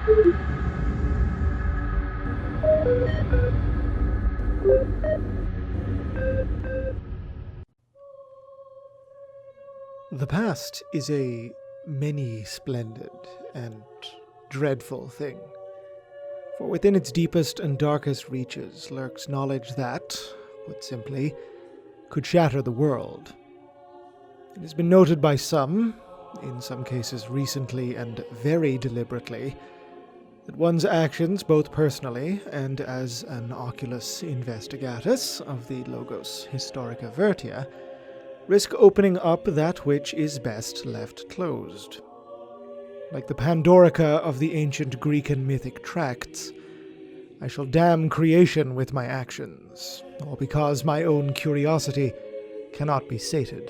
The past is a many-splendid and dreadful thing, for within its deepest and darkest reaches lurks knowledge that, put simply, could shatter the world. It has been noted by some, in some cases recently and very deliberately, that one's actions, both personally and as an oculus investigatus of the Logos Historica Vertia, risk opening up that which is best left closed. Like the Pandorica of the ancient Greek and mythic tracts, I shall damn creation with my actions, all because my own curiosity cannot be sated.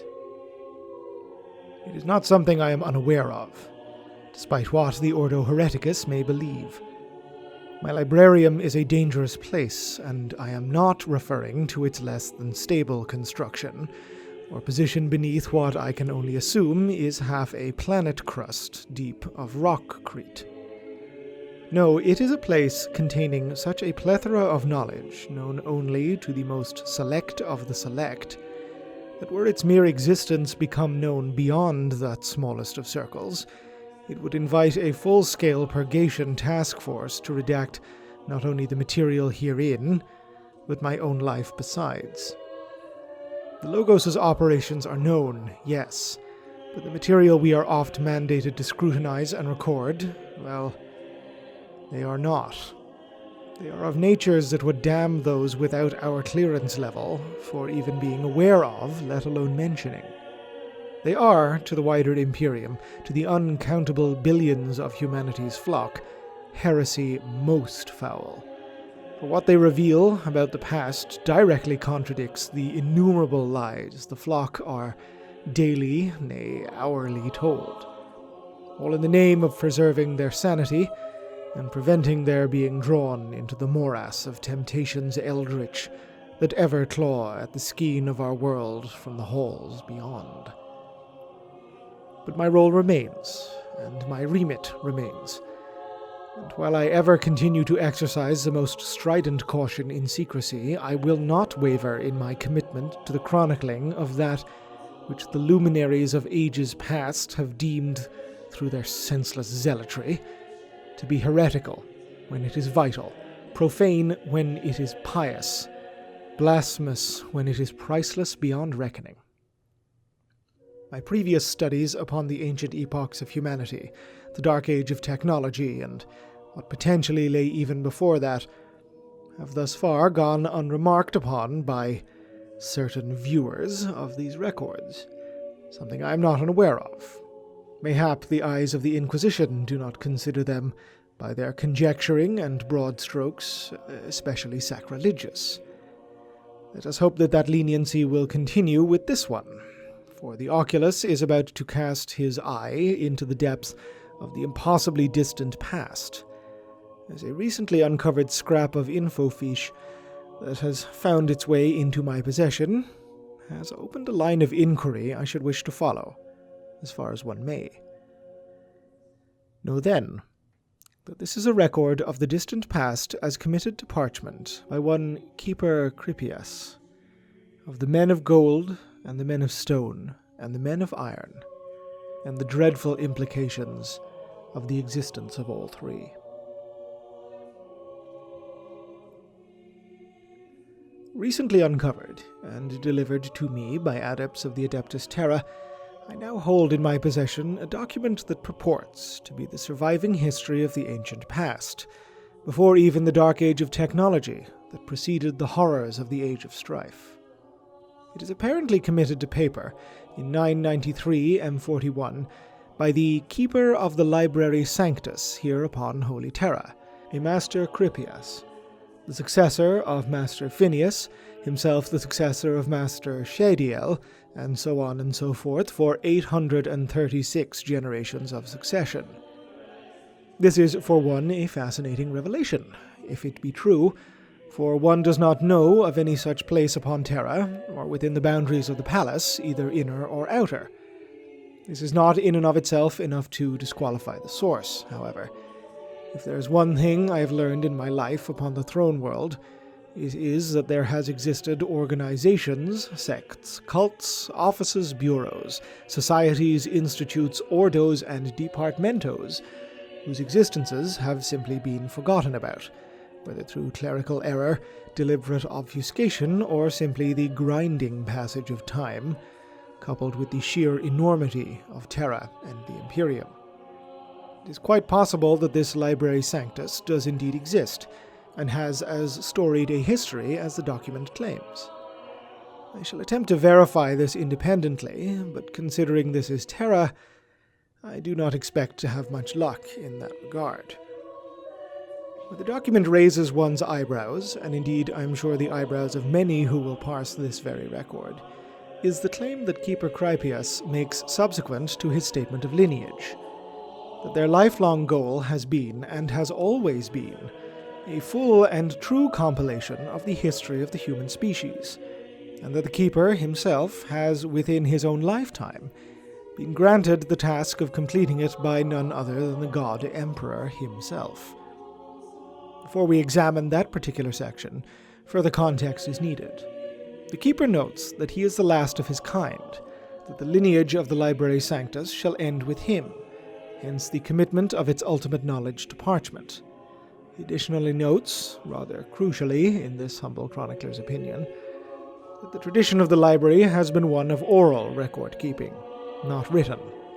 It is not something I am unaware of, despite what the Ordo Hereticus may believe. My librarium is a dangerous place, and I am not referring to its less than stable construction, or position beneath what I can only assume is half a planet crust deep of rockcrete. No, it is a place containing such a plethora of knowledge, known only to the most select of the select, that were its mere existence become known beyond that smallest of circles, it would invite a full-scale purgation task force to redact not only the material herein, but my own life besides. The Logos' operations are known, yes, but the material we are oft mandated to scrutinize and record, well, they are not. They are of natures that would damn those without our clearance level for even being aware of, let alone mentioning. They are, to the wider Imperium, to the uncountable billions of humanity's flock, heresy most foul. For what they reveal about the past directly contradicts the innumerable lies the flock are daily, nay, hourly told, all in the name of preserving their sanity and preventing their being drawn into the morass of temptations eldritch that ever claw at the skein of our world from the halls beyond. But my role remains, and my remit remains. And while I ever continue to exercise the most strident caution in secrecy, I will not waver in my commitment to the chronicling of that which the luminaries of ages past have deemed, through their senseless zealotry, to be heretical when it is vital, profane when it is pious, blasphemous when it is priceless beyond reckoning. My previous studies upon the ancient epochs of humanity, the Dark Age of technology, and what potentially lay even before that, have thus far gone unremarked upon by certain viewers of these records, something I am not unaware of. Mayhap the eyes of the Inquisition do not consider them, by their conjecturing and broad strokes, especially sacrilegious. Let us hope that that leniency will continue with this one, for the Oculus is about to cast his eye into the depths of the impossibly distant past, as a recently uncovered scrap of infofiche that has found its way into my possession has opened a line of inquiry I should wish to follow, as far as one may. Know then that this is a record of the distant past as committed to parchment by one Keeper Crippius, of the men of gold and the men of stone and the men of iron, and the dreadful implications of the existence of all three. Recently uncovered and delivered to me by adepts of the Adeptus Terra, I now hold in my possession a document that purports to be the surviving history of the ancient past, before even the Dark Age of technology that preceded the horrors of the Age of Strife. It is apparently committed to paper in 993 M41 by the Keeper of the Library Sanctus here upon Holy Terra, a Master Crippius, the successor of Master Phineas, himself the successor of Master Shadiel, and so on and so forth for 836 generations of succession. This is, for one, a fascinating revelation, if it be true, for one does not know of any such place upon Terra, or within the boundaries of the palace, either inner or outer. This is not in and of itself enough to disqualify the source, however. If there is one thing I have learned in my life upon the throne world, it is that there has existed organizations, sects, cults, offices, bureaus, societies, institutes, ordos, and departamentos, whose existences have simply been forgotten about, whether through clerical error, deliberate obfuscation, or simply the grinding passage of time, coupled with the sheer enormity of Terra and the Imperium. It is quite possible that this Library Sanctus does indeed exist, and has as storied a history as the document claims. I shall attempt to verify this independently, but considering this is Terra, I do not expect to have much luck in that regard. Where the document raises one's eyebrows, and indeed I am sure the eyebrows of many who will parse this very record, is the claim that Keeper Krypius makes subsequent to his statement of lineage, that their lifelong goal has been, and has always been, a full and true compilation of the history of the human species, and that the Keeper himself has, within his own lifetime, been granted the task of completing it by none other than the God Emperor himself. Before we examine that particular section, further context is needed. The Keeper notes that he is the last of his kind, that the lineage of the Library Sanctus shall end with him, hence the commitment of its ultimate knowledge to parchment. He additionally notes, rather crucially in this humble chronicler's opinion, that the tradition of the library has been one of oral record-keeping, not written.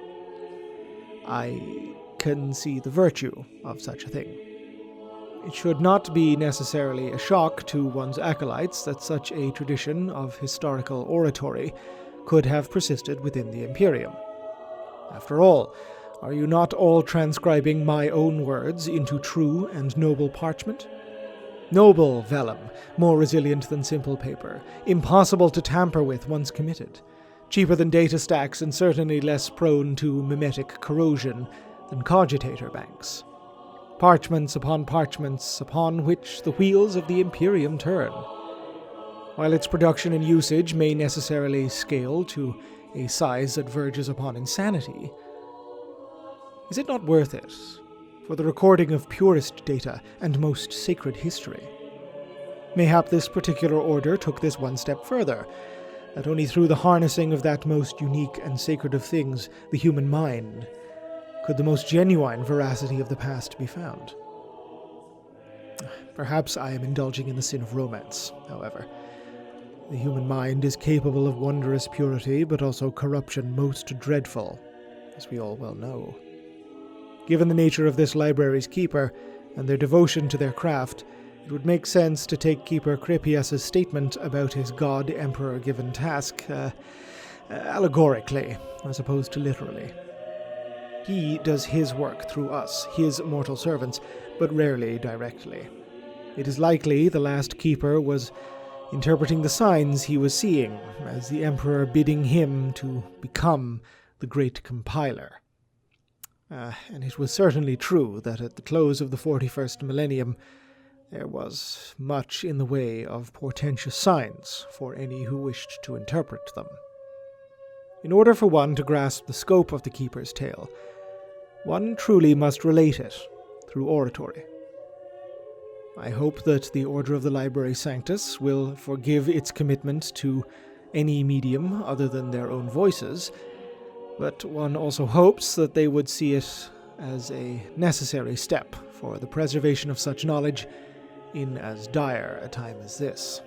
I can see the virtue of such a thing. It should not be necessarily a shock to one's acolytes that such a tradition of historical oratory could have persisted within the Imperium. After all, are you not all transcribing my own words into true and noble parchment? Noble vellum, more resilient than simple paper, impossible to tamper with once committed, cheaper than data stacks and certainly less prone to mimetic corrosion than cogitator banks. Parchments upon which the wheels of the Imperium turn. While its production and usage may necessarily scale to a size that verges upon insanity, is it not worth it for the recording of purest data and most sacred history? Mayhap this particular order took this one step further, that only through the harnessing of that most unique and sacred of things, the human mind, could the most genuine veracity of the past be found. Perhaps I am indulging in the sin of romance, however. The human mind is capable of wondrous purity, but also corruption most dreadful, as we all well know. Given the nature of this library's keeper, and their devotion to their craft, it would make sense to take Keeper Krypius' statement about his God-Emperor-given task allegorically, as opposed to literally. He does his work through us, his mortal servants, but rarely directly. It is likely the last Keeper was interpreting the signs he was seeing, as the Emperor bidding him to become the great compiler. And it was certainly true that at the close of the 41st millennium, there was much in the way of portentous signs for any who wished to interpret them. In order for one to grasp the scope of the Keeper's tale, one truly must relate it through oratory. I hope that the Order of the Library Sanctus will forgive its commitment to any medium other than their own voices, but one also hopes that they would see it as a necessary step for the preservation of such knowledge in as dire a time as this.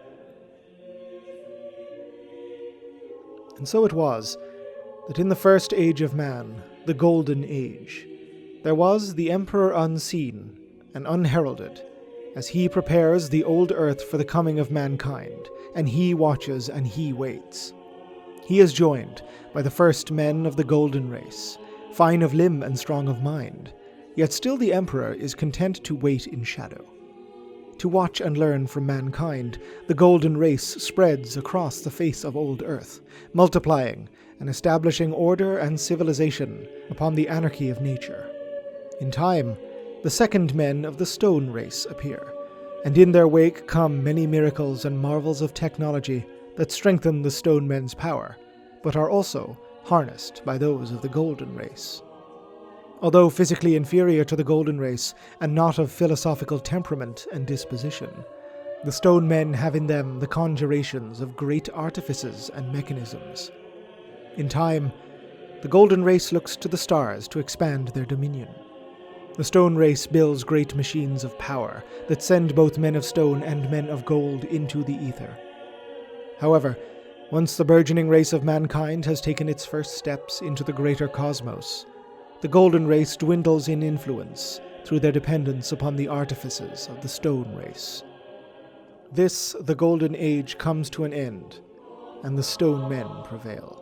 And so it was that in the first age of man, the Golden Age, there was the Emperor unseen and unheralded, as he prepares the old earth for the coming of mankind, and he watches and he waits. He is joined by the first men of the golden race, fine of limb and strong of mind, yet still the Emperor is content to wait in shadow. To watch and learn from mankind, the golden race spreads across the face of old earth, multiplying and establishing order and civilization upon the anarchy of nature. In time, the second men of the stone race appear, and in their wake come many miracles and marvels of technology that strengthen the stone men's power, but are also harnessed by those of the golden race. Although physically inferior to the Golden Race and not of philosophical temperament and disposition, the Stone Men have in them the conjurations of great artifices and mechanisms. In time, the Golden Race looks to the stars to expand their dominion. The Stone Race builds great machines of power that send both men of stone and men of gold into the ether. However, once the burgeoning race of mankind has taken its first steps into the greater cosmos, the Golden Race dwindles in influence through their dependence upon the artifices of the Stone Race. This, the Golden Age, comes to an end, and the Stone Men prevail.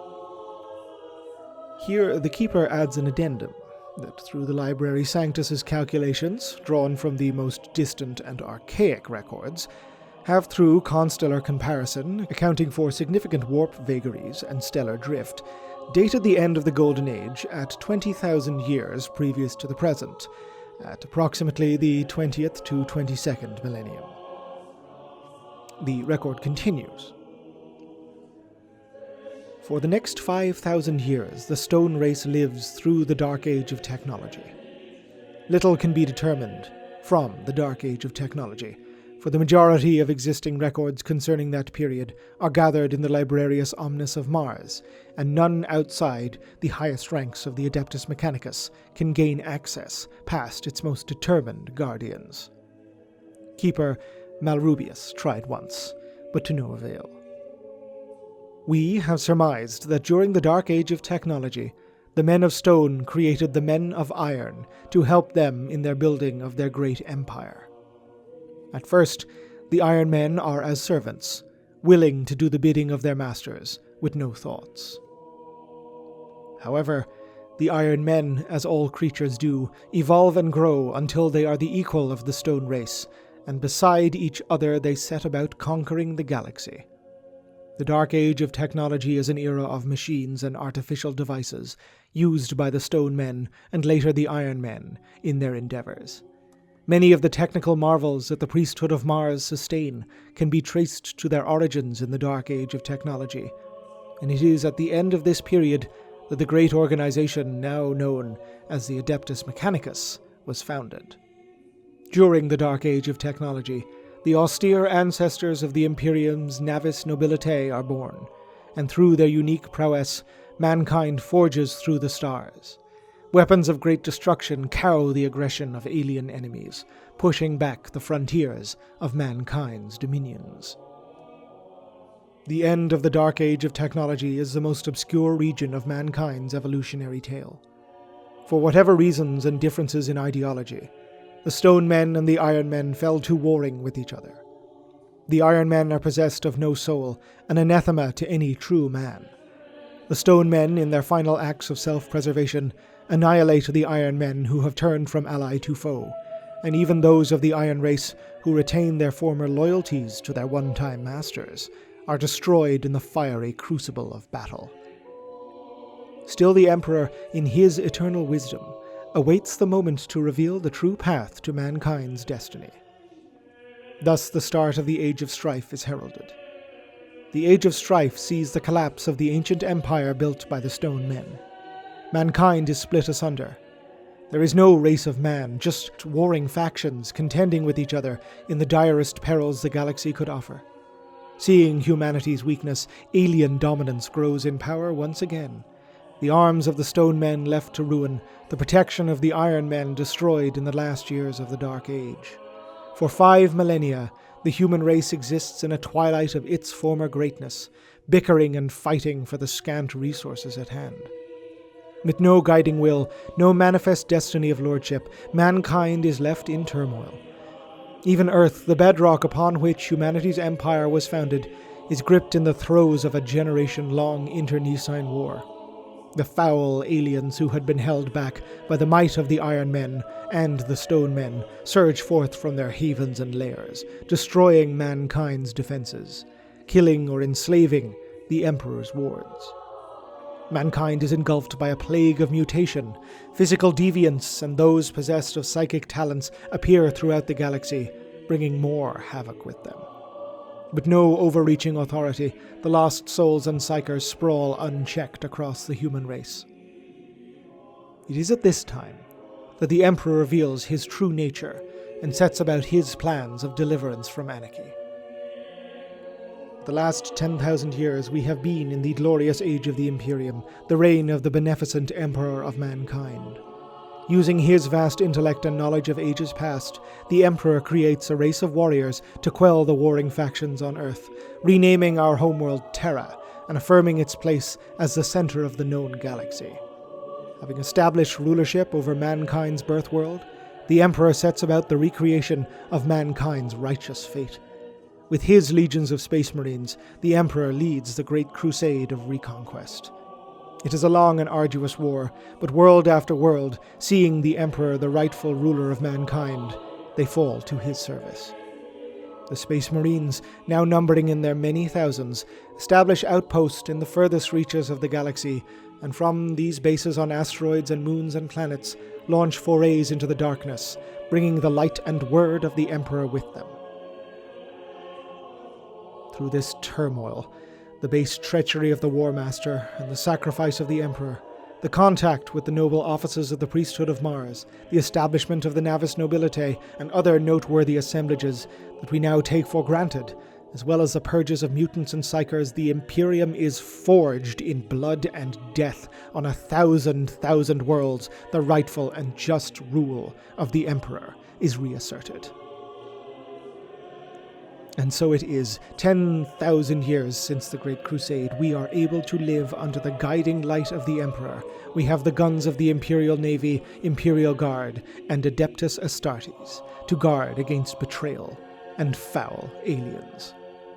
Here, the Keeper adds an addendum that through the Library Sanctus's calculations, drawn from the most distant and archaic records, have through constellar comparison, accounting for significant warp vagaries and stellar drift, dated the end of the Golden Age at 20,000 years previous to the present, at approximately the 20th to 22nd millennium. The record continues. For the next 5,000 years, the Stone Race lives through the Dark Age of technology. Little can be determined from the Dark Age of technology, for the majority of existing records concerning that period are gathered in the Librarius Omnis of Mars, and none outside the highest ranks of the Adeptus Mechanicus can gain access past its most determined guardians. Keeper Malrubius tried once, but to no avail. We have surmised that during the Dark Age of technology, the Men of Stone created the Men of Iron to help them in their building of their great empire. At first, the Iron Men are as servants, willing to do the bidding of their masters, with no thoughts. However, the Iron Men, as all creatures do, evolve and grow until they are the equal of the Stone Race, and beside each other they set about conquering the galaxy. The Dark Age of technology is an era of machines and artificial devices used by the Stone Men and later the Iron Men in their endeavors. Many of the technical marvels that the priesthood of Mars sustain can be traced to their origins in the Dark Age of technology, and it is at the end of this period that the great organization now known as the Adeptus Mechanicus was founded. During the Dark Age of technology, the austere ancestors of the Imperium's Navis Nobilitae are born, and through their unique prowess, mankind forges through the stars. Weapons of great destruction cow the aggression of alien enemies, pushing back the frontiers of mankind's dominions. The end of the Dark Age of technology is the most obscure region of mankind's evolutionary tale. For whatever reasons and differences in ideology, the Stone Men and the Iron Men fell to warring with each other. The Iron Men are possessed of no soul, an anathema to any true man. The Stone Men, in their final acts of self-preservation, annihilate the Iron Men who have turned from ally to foe, and even those of the Iron Race who retain their former loyalties to their one-time masters are destroyed in the fiery crucible of battle. Still the Emperor, in his eternal wisdom, awaits the moment to reveal the true path to mankind's destiny. Thus the start of the Age of Strife is heralded. The Age of Strife sees the collapse of the ancient empire built by the Stone Men. Mankind is split asunder. There is no race of man, just warring factions contending with each other in the direst perils the galaxy could offer. Seeing humanity's weakness, alien dominance grows in power once again. The arms of the Stone Men left to ruin, the protection of the Iron Men destroyed in the last years of the Dark Age. For 5 millennia, the human race exists in a twilight of its former greatness, bickering and fighting for the scant resources at hand. With no guiding will, no manifest destiny of lordship, mankind is left in turmoil. Even Earth, the bedrock upon which humanity's empire was founded, is gripped in the throes of a generation-long internecine war. The foul aliens who had been held back by the might of the Iron Men and the Stone Men surge forth from their havens and lairs, destroying mankind's defenses, killing or enslaving the Emperor's wards. Mankind is engulfed by a plague of mutation. Physical deviants and those possessed of psychic talents appear throughout the galaxy, bringing more havoc with them. With no overreaching authority, the lost souls and psychers sprawl unchecked across the human race. It is at this time that the Emperor reveals his true nature and sets about his plans of deliverance from anarchy. The last 10,000 years we have been in the glorious age of the Imperium, the reign of the beneficent Emperor of mankind. Using his vast intellect and knowledge of ages past, the Emperor creates a race of warriors to quell the warring factions on Earth, renaming our homeworld Terra and affirming its place as the center of the known galaxy. Having established rulership over mankind's birth world, the Emperor sets about the recreation of mankind's righteous fate. With his legions of Space Marines, the Emperor leads the great crusade of reconquest. It is a long and arduous war, but world after world, seeing the Emperor the rightful ruler of mankind, they fall to his service. The Space Marines, now numbering in their many thousands, establish outposts in the furthest reaches of the galaxy, and from these bases on asteroids and moons and planets, launch forays into the darkness, bringing the light and word of the Emperor with them. Through this turmoil, the base treachery of the War Master and the sacrifice of the Emperor, the contact with the noble offices of the priesthood of Mars, the establishment of the Navis Nobilitae, and other noteworthy assemblages that we now take for granted, as well as the purges of mutants and psychers, the Imperium is forged in blood and death on 1,000 worlds. The rightful and just rule of the Emperor is reasserted. And so it is, 10,000 years since the Great Crusade, we are able to live under the guiding light of the Emperor. We have the guns of the Imperial Navy, Imperial Guard, and Adeptus Astartes to guard against betrayal and foul aliens.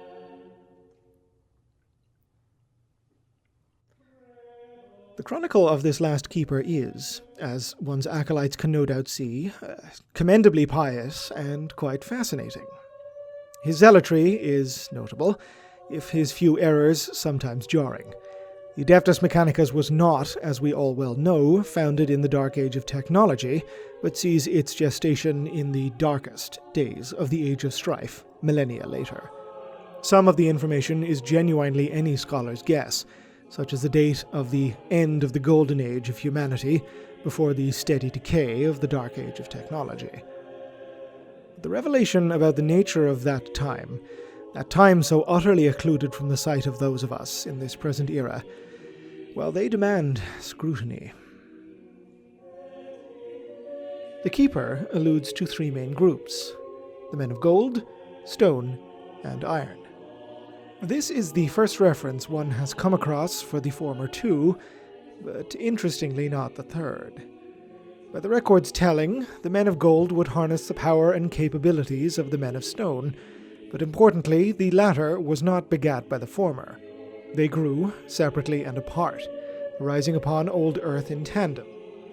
The chronicle of this last keeper is, as one's acolytes can no doubt see, commendably pious and quite fascinating. His zealotry is notable, if his few errors sometimes jarring. The Adeptus Mechanicus was not, as we all well know, founded in the dark age of technology, but sees its gestation in the darkest days of the Age of Strife, millennia later. Some of the information is genuinely any scholar's guess, such as the date of the end of the golden age of humanity, before the steady decay of the dark age of technology. The revelation about the nature of that time so utterly occluded from the sight of those of us in this present era, well, they demand scrutiny. The Keeper alludes to three main groups: the men of gold, stone, and iron. This is the first reference one has come across for the former two, but interestingly not the third. By the record's telling, the men of gold would harness the power and capabilities of the men of stone, but importantly, the latter was not begat by the former. They grew separately and apart, rising upon old Earth in tandem.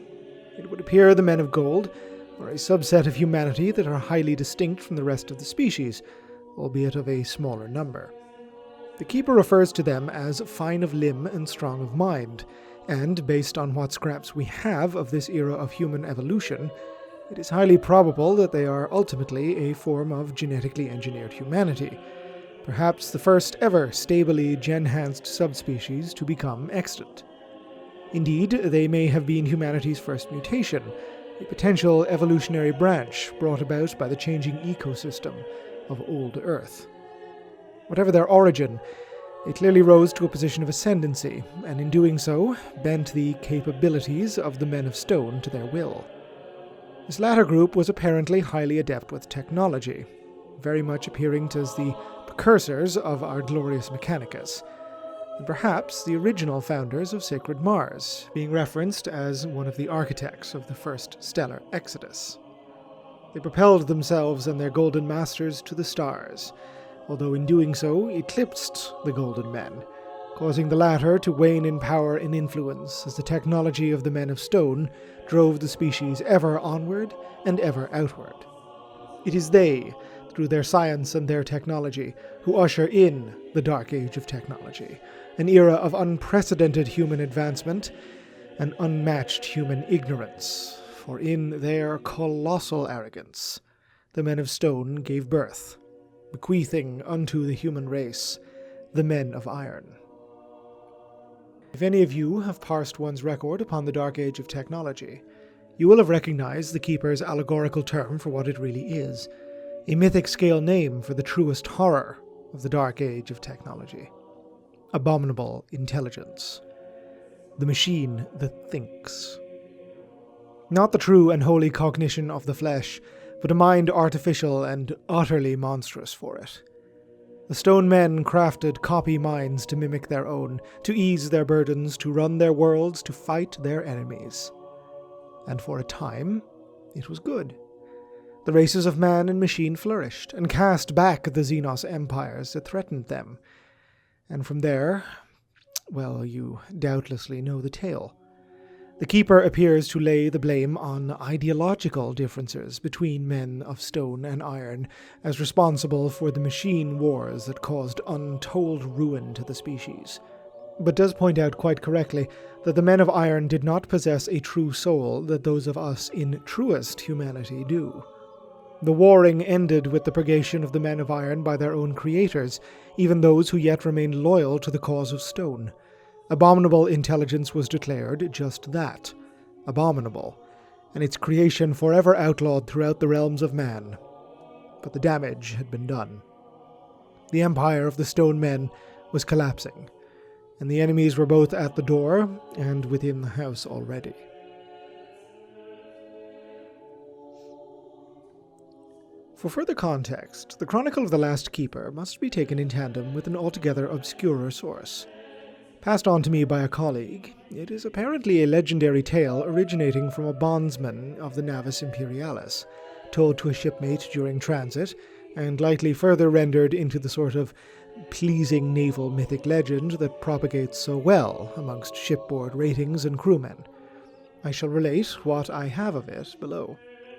It would appear the men of gold are a subset of humanity that are highly distinct from the rest of the species, albeit of a smaller number. The Keeper refers to them as fine of limb and strong of mind, and based on what scraps we have of this era of human evolution, it is highly probable that they are ultimately a form of genetically engineered humanity, perhaps the first ever stably gen-hanced subspecies to become extant. Indeed, they may have been humanity's first mutation, a potential evolutionary branch brought about by the changing ecosystem of old Earth. Whatever their origin, they clearly rose to a position of ascendancy, and in doing so, bent the capabilities of the men of stone to their will. This latter group was apparently highly adept with technology, very much appearing as the precursors of our glorious Mechanicus, and perhaps the original founders of Sacred Mars, being referenced as one of the architects of the first stellar exodus. They propelled themselves and their golden masters to the stars, although in doing so eclipsed the Golden Men, causing the latter to wane in power and influence as the technology of the Men of Stone drove the species ever onward and ever outward. It is they, through their science and their technology, who usher in the Dark Age of technology, an era of unprecedented human advancement and unmatched human ignorance, for in their colossal arrogance, the Men of Stone gave birth, bequeathing unto the human race the Men of Iron. If any of you have parsed one's record upon the Dark Age of technology, you will have recognized the Keeper's allegorical term for what it really is, a mythic-scale name for the truest horror of the Dark Age of technology. Abominable intelligence. The machine that thinks. Not the true and holy cognition of the flesh, but a mind artificial and utterly monstrous for it. The stone men crafted copy minds to mimic their own, to ease their burdens, to run their worlds, to fight their enemies. And for a time, it was good. The races of man and machine flourished, and cast back the Xenos empires that threatened them. And from there, well, you doubtlessly know the tale. The Keeper appears to lay the blame on ideological differences between men of stone and iron, as responsible for the machine wars that caused untold ruin to the species, but does point out quite correctly that the men of iron did not possess a true soul that those of us in truest humanity do. The warring ended with the purgation of the men of iron by their own creators, even those who yet remained loyal to the cause of stone. Abominable intelligence was declared just that, abominable, and its creation forever outlawed throughout the realms of man. But the damage had been done. The empire of the stone men was collapsing, and the enemies were both at the door and within the house already. For further context, the Chronicle of the Last Keeper must be taken in tandem with an altogether obscurer source. Passed on to me by a colleague, it is apparently a legendary tale originating from a bondsman of the Navis Imperialis, told to a shipmate during transit, and likely further rendered into the sort of pleasing naval mythic legend that propagates so well amongst shipboard ratings and crewmen. I shall relate what I have of it below.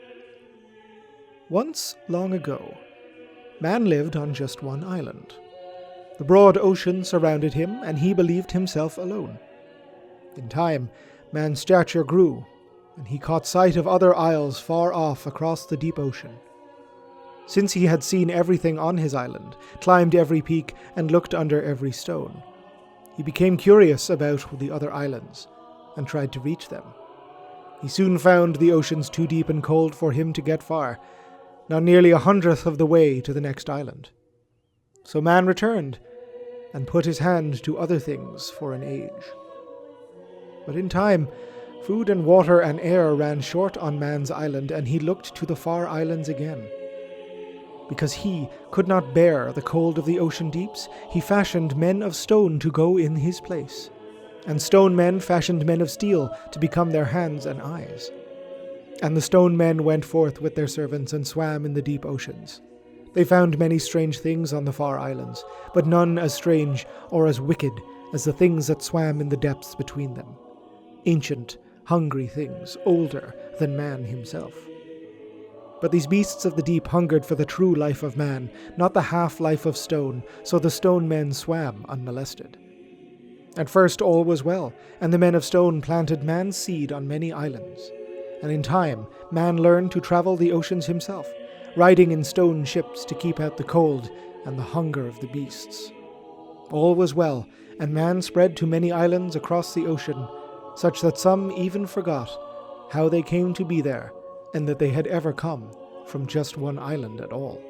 Once, long ago, man lived on just one island. The broad ocean surrounded him, and he believed himself alone. In time, man's stature grew, and he caught sight of other isles far off across the deep ocean. Since he had seen everything on his island, climbed every peak, and looked under every stone, he became curious about the other islands, and tried to reach them. He soon found the oceans too deep and cold for him to get far, not nearly 1/100th of the way to the next island. So man returned, and put his hand to other things for an age. But in time, food and water and air ran short on man's island, and he looked to the far islands again. Because he could not bear the cold of the ocean deeps, he fashioned men of stone to go in his place, and stone men fashioned men of steel to become their hands and eyes. And the stone men went forth with their servants and swam in the deep oceans. They found many strange things on the far islands, but none as strange or as wicked as the things that swam in the depths between them. Ancient, hungry things, older than man himself. But these beasts of the deep hungered for the true life of man, not the half-life of stone, so the stone men swam unmolested. At first all was well, and the men of stone planted man's seed on many islands. And in time, man learned to travel the oceans himself, riding in stone ships to keep out the cold and the hunger of the beasts. All was well, and man spread to many islands across the ocean, such that some even forgot how they came to be there, and that they had ever come from just one island at all.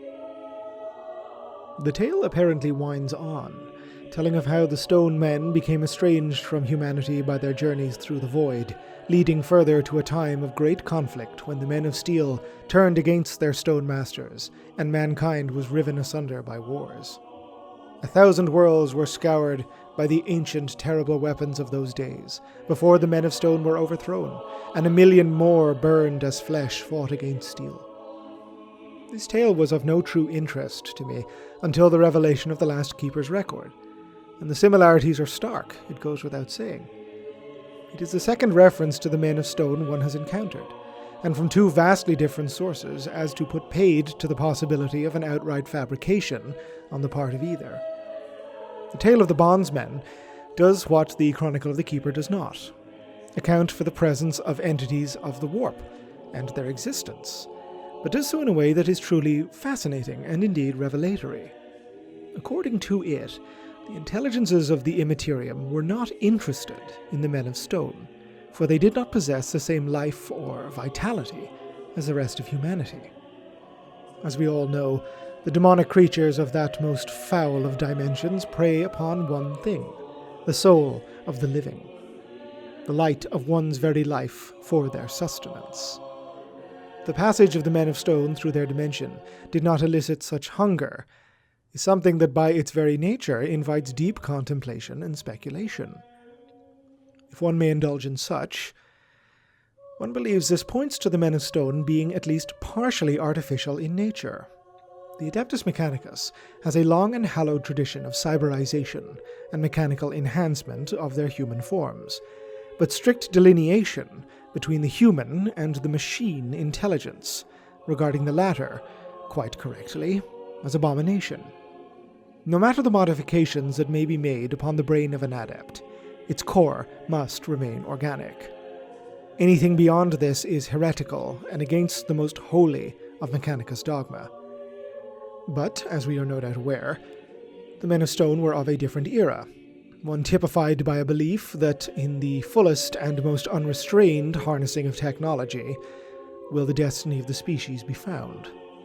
The tale apparently winds on, telling of how the stone men became estranged from humanity by their journeys through the void, leading further to a time of great conflict when the men of steel turned against their stone masters, and mankind was riven asunder by wars. 1,000 worlds were scoured by the ancient terrible weapons of those days, before the men of stone were overthrown, and 1,000,000 more burned as flesh fought against steel. This tale was of no true interest to me until the revelation of the Last Keeper's record, and the similarities are stark, it goes without saying. It is the second reference to the men of stone one has encountered, and from two vastly different sources as to put paid to the possibility of an outright fabrication on the part of either. The tale of the bondsmen does what the Chronicle of the Keeper does not: account for the presence of entities of the warp and their existence, but does so in a way that is truly fascinating and indeed revelatory. According to it, The intelligences of the Immaterium were not interested in the Men of Stone, for they did not possess the same life or vitality as the rest of humanity. As we all know, the demonic creatures of that most foul of dimensions prey upon one thing, the soul of the living, the light of one's very life for their sustenance. The passage of the Men of Stone through their dimension did not elicit such hunger, is something that by its very nature invites deep contemplation and speculation. If one may indulge in such, one believes this points to the Men of Stone being at least partially artificial in nature. The Adeptus Mechanicus has a long and hallowed tradition of cyberization and mechanical enhancement of their human forms, but strict delineation between the human and the machine intelligence, regarding the latter, quite correctly, as abomination. No matter the modifications that may be made upon the brain of an adept, its core must remain organic. Anything beyond this is heretical and against the most holy of Mechanicus dogma. But, as we are no doubt aware, the Men of Stone were of a different era, one typified by a belief that in the fullest and most unrestrained harnessing of technology will the destiny of the species be found.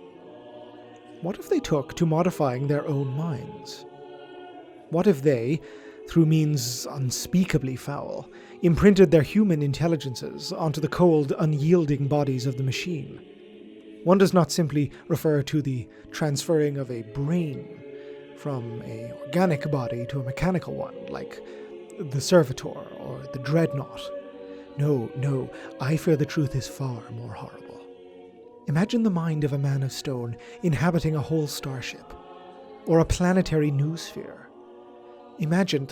What if they took to modifying their own minds? What if they, through means unspeakably foul, imprinted their human intelligences onto the cold, unyielding bodies of the machine? One does not simply refer to the transferring of a brain from an organic body to a mechanical one, like the Servitor or the Dreadnought. No, I fear the truth is far more horrible. Imagine the mind of a Man of Stone inhabiting a whole starship, or a planetary noosphere. Imagine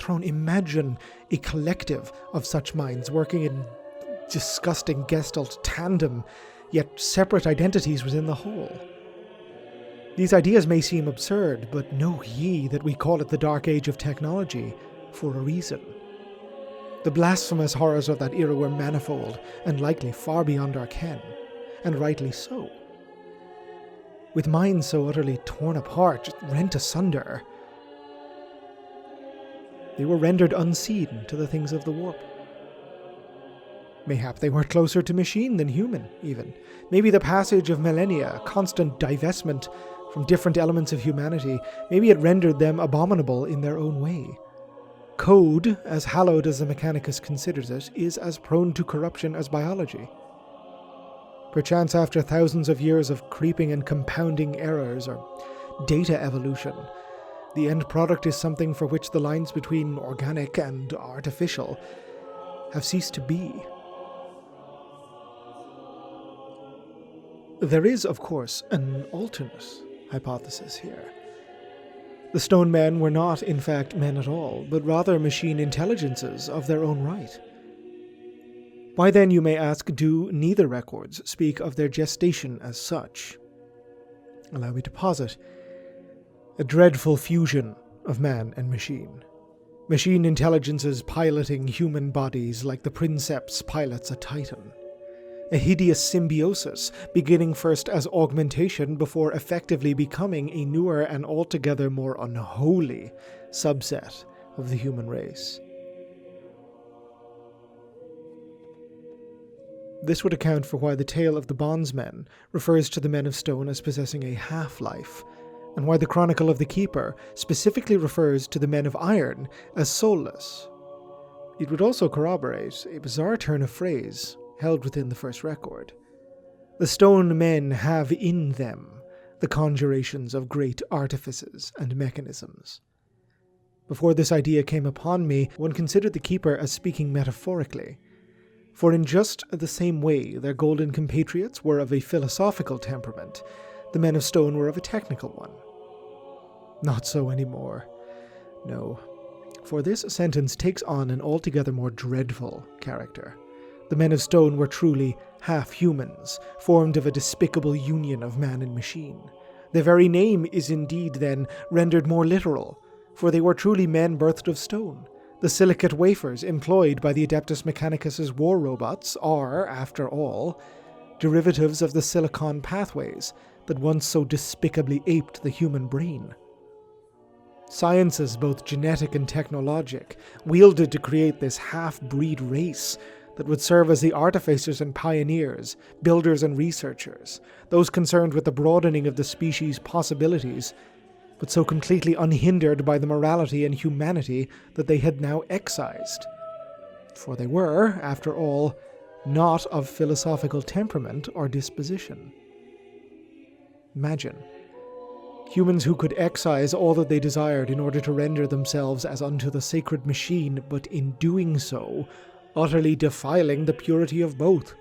a collective of such minds working in disgusting Gestalt tandem, yet separate identities within the whole. These ideas may seem absurd, but know ye that we call it the Dark Age of technology for a reason. The blasphemous horrors of that era were manifold, and likely far beyond our ken, and rightly so. With minds so utterly torn apart, rent asunder, they were rendered unseen to the things of the warp. Mayhap they were closer to machine than human, even. Maybe the passage of millennia, constant divestment from different elements of humanity, maybe it rendered them abominable in their own way. Code, as hallowed as the Mechanicus considers it, is as prone to corruption as biology. Perchance after thousands of years of creeping and compounding errors or data evolution, the end product is something for which the lines between organic and artificial have ceased to be. There is, of course, an alternate hypothesis here. The Stone Men were not, in fact, men at all, but rather machine intelligences of their own right. Why then, you may ask, do neither records speak of their gestation as such? Allow me to posit a dreadful fusion of man and machine. Machine intelligences piloting human bodies like the Princeps pilots a Titan. A hideous symbiosis, beginning first as augmentation before effectively becoming a newer and altogether more unholy subset of the human race. This would account for why the tale of the Bondsmen refers to the Men of Stone as possessing a half-life, and why the Chronicle of the Keeper specifically refers to the Men of Iron as soulless. It would also corroborate a bizarre turn of phrase held within the first record. The Stone Men have in them the conjurations of great artifices and mechanisms. Before this idea came upon me, one considered the Keeper as speaking metaphorically, for in just the same way their golden compatriots were of a philosophical temperament, the Men of Stone were of a technical one. Not so anymore. No, for this sentence takes on an altogether more dreadful character. The Men of Stone were truly half-humans, formed of a despicable union of man and machine. Their very name is indeed, then, rendered more literal, for they were truly men birthed of stone. The silicate wafers employed by the Adeptus Mechanicus's war robots are, after all, derivatives of the silicon pathways that once so despicably aped the human brain. Sciences, both genetic and technologic, wielded to create this half-breed race that would serve as the artificers and pioneers, builders and researchers, those concerned with the broadening of the species' possibilities, but so completely unhindered by the morality and humanity that they had now excised. For they were, after all, not of philosophical temperament or disposition. Imagine. Humans who could excise all that they desired in order to render themselves as unto the sacred machine, but in doing so, utterly defiling the purity of both.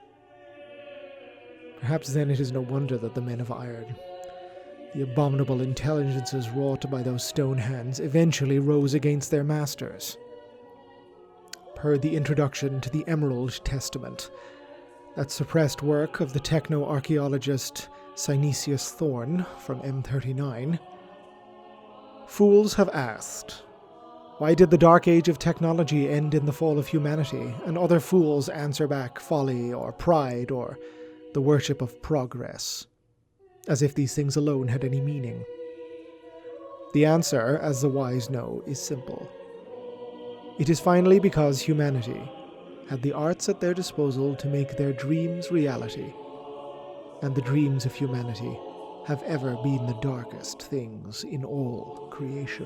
Perhaps then it is no wonder that the men of iron, the abominable intelligences wrought by those stone hands, eventually rose against their masters. Per the introduction to the Emerald Testament, that suppressed work of the techno-archaeologist Synesius Thorne from M39, fools have asked, why did the dark age of technology end in the fall of humanity? And other fools answer back folly or pride or the worship of progress, as if these things alone had any meaning. The answer, as the wise know, is simple. It is finally because humanity had the arts at their disposal to make their dreams reality, and the dreams of humanity have ever been the darkest things in all creation.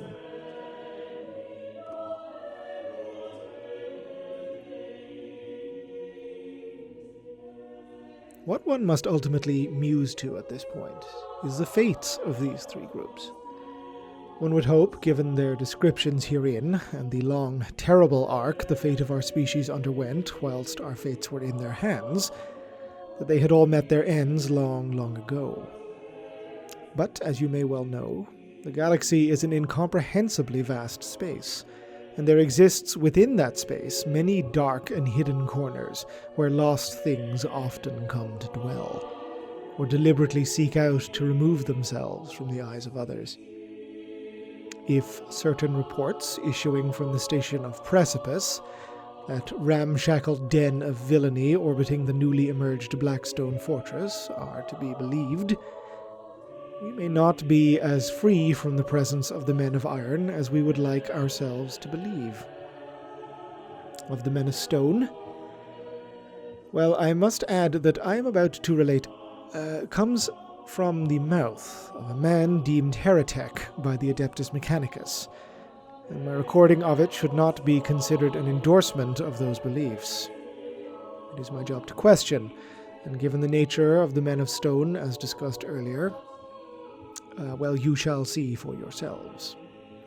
What one must ultimately muse to at this point is the fates of these three groups. One would hope, given their descriptions herein, and the long, terrible arc the fate of our species underwent whilst our fates were in their hands, that they had all met their ends long, long ago. But, as you may well know, the galaxy is an incomprehensibly vast space, and there exists within that space many dark and hidden corners where lost things often come to dwell, or deliberately seek out to remove themselves from the eyes of others. If certain reports issuing from the station of Precipice, that ramshackle den of villainy orbiting the newly emerged Blackstone Fortress, are to be believed, we may not be as free from the presence of the men of iron as we would like ourselves to believe. Of the men of stone, well, I must add that I am about to relate comes from the mouth of a man deemed heretic by the Adeptus Mechanicus, and my recording of it should not be considered an endorsement of those beliefs. It is my job to question, and given the nature of the men of stone, as discussed earlier, well, you shall see for yourselves.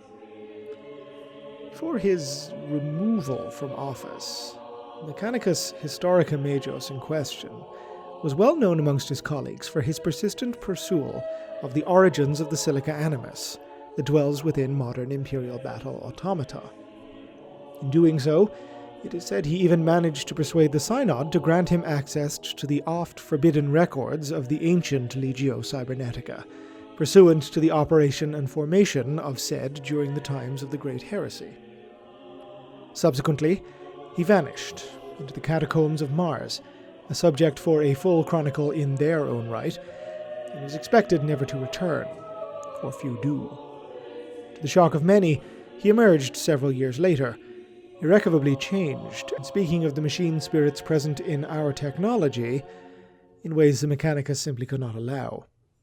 For his removal from office, Mechanicus Historica Majus in question was well known amongst his colleagues for his persistent pursuit of the origins of the Silica Animus that dwells within modern Imperial Battle automata. In doing so, it is said he even managed to persuade the Synod to grant him access to the oft-forbidden records of the ancient Legio Cybernetica, pursuant to the operation and formation of said during the times of the Great Heresy. Subsequently, he vanished into the catacombs of Mars, a subject for a full chronicle in their own right, and is expected never to return, for few do. To the shock of many, he emerged several years later, irrecoverably changed, and speaking of the machine spirits present in our technology, in ways the Mechanicus simply could not allow.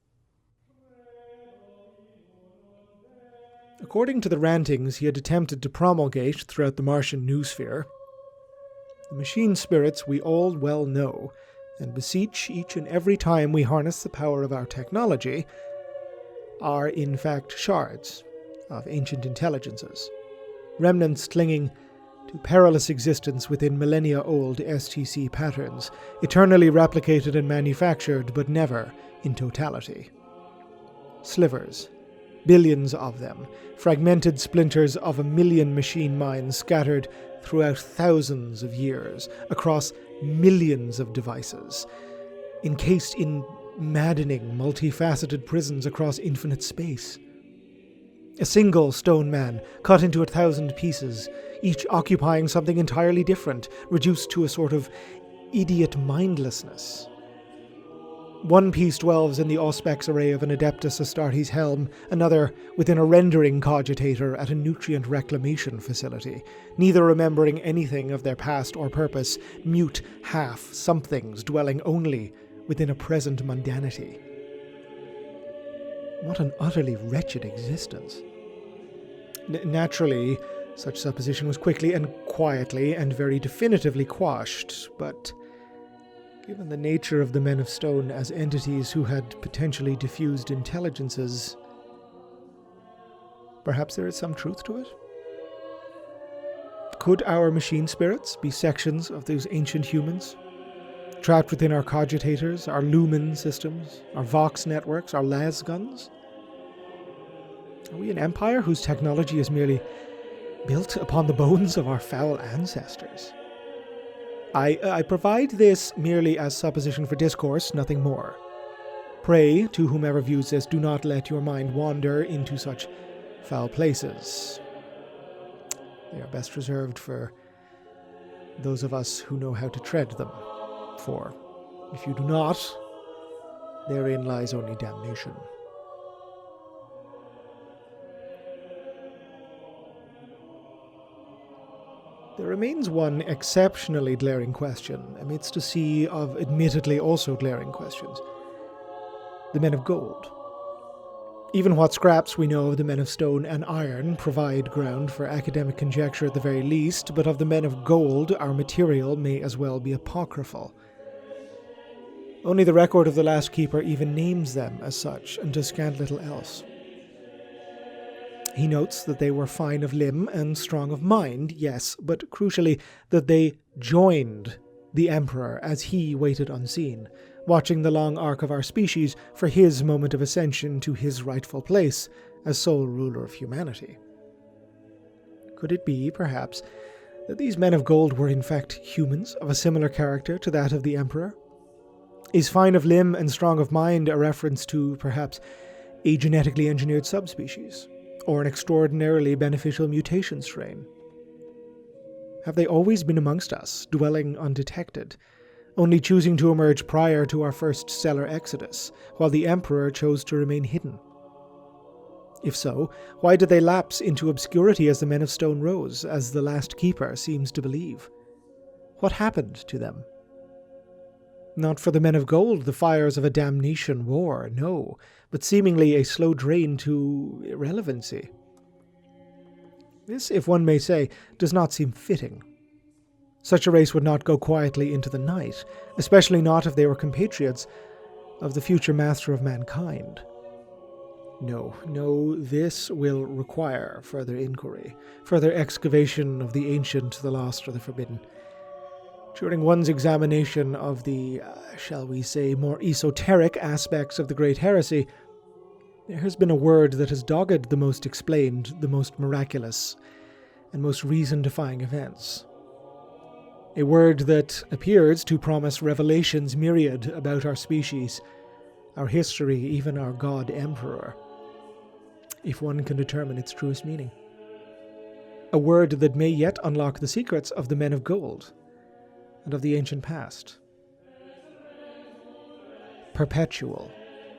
According to the rantings he had attempted to promulgate throughout the Martian noosphere, the machine spirits we all well know, and beseech each and every time we harness the power of our technology, are in fact shards of ancient intelligences, remnants clinging to perilous existence within millennia-old STC patterns, eternally replicated and manufactured, but never in totality. Slivers, billions of them, fragmented splinters of 1,000,000 machine minds scattered throughout thousands of years, across millions of devices, encased in maddening, multifaceted prisons across infinite space. A single stone man, cut into 1,000 pieces, each occupying something entirely different, reduced to a sort of idiot mindlessness. One piece dwells in the auspex array of an Adeptus Astartes helm, another within a rendering cogitator at a nutrient reclamation facility, neither remembering anything of their past or purpose, mute half-somethings dwelling only within a present mundanity. What an utterly wretched existence. Naturally, such supposition was quickly and quietly and very definitively quashed, but given the nature of the Men of Stone as entities who had potentially diffused intelligences, perhaps there is some truth to it? Could our machine spirits be sections of those ancient humans, trapped within our cogitators, our lumen systems, our vox networks, our las guns? Are we an empire whose technology is merely built upon the bones of our foul ancestors? I provide this merely as supposition for discourse, nothing more. Pray, to whomever views this, do not let your mind wander into such foul places. They are best reserved for those of us who know how to tread them. For if you do not, therein lies only damnation. There remains one exceptionally glaring question amidst a sea of admittedly also glaring questions. The Men of Gold. Even what scraps we know of the Men of Stone and Iron provide ground for academic conjecture at the very least, but of the Men of Gold our material may as well be apocryphal. Only the record of the Last Keeper even names them as such, and does scant little else. He notes that they were fine of limb and strong of mind, yes, but crucially that they joined the Emperor as he waited unseen, watching the long arc of our species for his moment of ascension to his rightful place as sole ruler of humanity. Could it be, perhaps, that these Men of Gold were in fact humans of a similar character to that of the Emperor? Is fine of limb and strong of mind a reference to, perhaps, a genetically engineered subspecies? Or an extraordinarily beneficial mutation strain? Have they always been amongst us, dwelling undetected, only choosing to emerge prior to our first stellar exodus, while the Emperor chose to remain hidden? If so, why did they lapse into obscurity as the Men of Stone rose, as the Last Keeper seems to believe? What happened to them? Not for the Men of Gold the fires of a damnation war, no, but seemingly a slow drain to irrelevancy. This, if one may say, does not seem fitting. Such a race would not go quietly into the night, especially not if they were compatriots of the future master of mankind. No, this will require further inquiry, further excavation of the ancient, the lost, or the forbidden. During one's examination of the, shall we say, more esoteric aspects of the Great Heresy, there has been a word that has dogged the most explained, the most miraculous, and most reason-defying events. A word that appears to promise revelations myriad about our species, our history, even our God Emperor, if one can determine its truest meaning. A word that may yet unlock the secrets of the Men of Gold, and of the ancient past. Perpetual.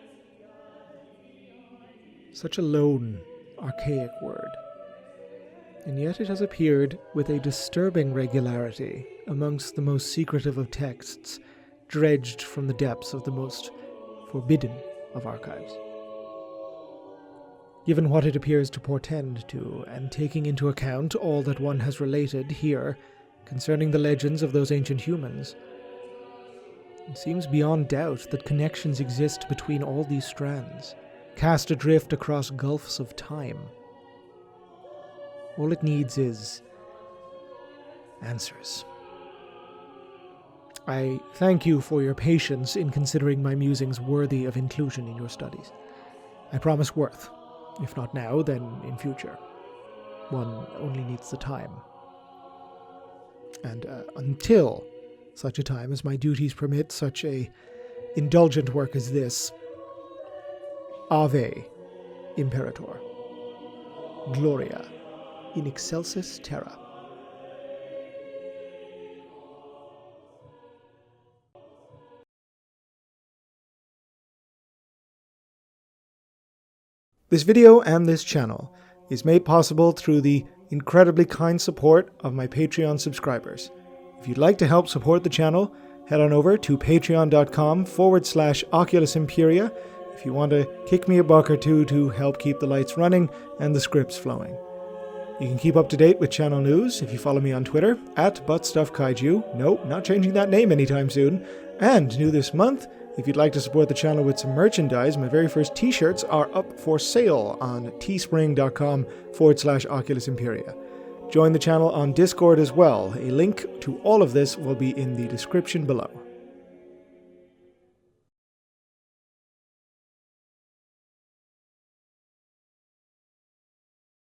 Such a lone, archaic word. And yet it has appeared with a disturbing regularity amongst the most secretive of texts, dredged from the depths of the most forbidden of archives. Given what it appears to portend to, and taking into account all that one has related here concerning the legends of those ancient humans, it seems beyond doubt that connections exist between all these strands, cast adrift across gulfs of time. All it needs is answers. I thank you for your patience in considering my musings worthy of inclusion in your studies. I promise worth, if not now, then in future. One only needs the time. And until such a time as my duties permit such a indulgent work as this, Ave Imperator, Gloria in excelsis terra. This video and this channel is made possible through the incredibly kind support of my Patreon subscribers. If you'd like to help support the channel, head on over to patreon.com/Oculus Imperia if you want to kick me a buck or two to help keep the lights running and the scripts flowing. You can keep up to date with channel news if you follow me on Twitter @ButtStuffKaiju. Nope, not changing that name anytime soon. And new this month, if you'd like to support the channel with some merchandise, my very first t-shirts are up for sale on teespring.com/Oculus Imperia. Join the channel on Discord as well. A link to all of this will be in the description below.